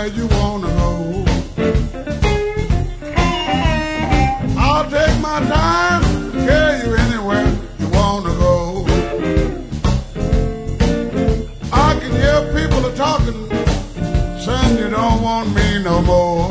anywhere you wanna go. I'll take my time to carry you anywhere you wanna go. I can hear people are talking, saying you don't want me no more.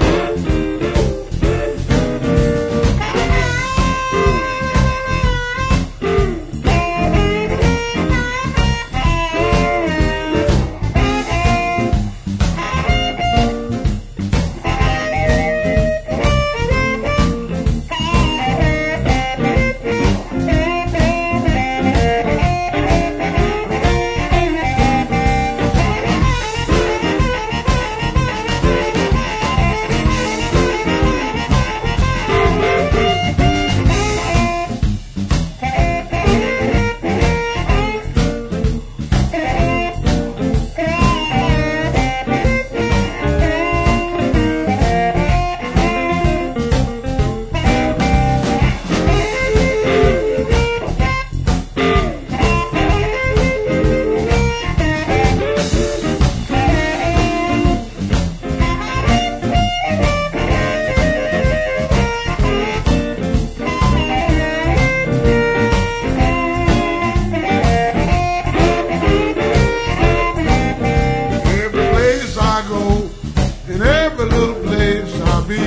In every little place I'll be.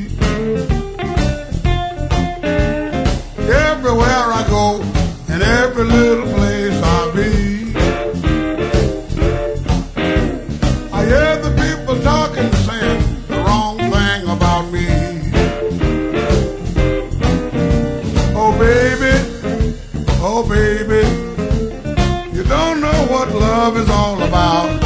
Everywhere I go, in every little place I'll be. I hear the people talking, saying the wrong thing about me. Oh baby, you don't know what love is all about.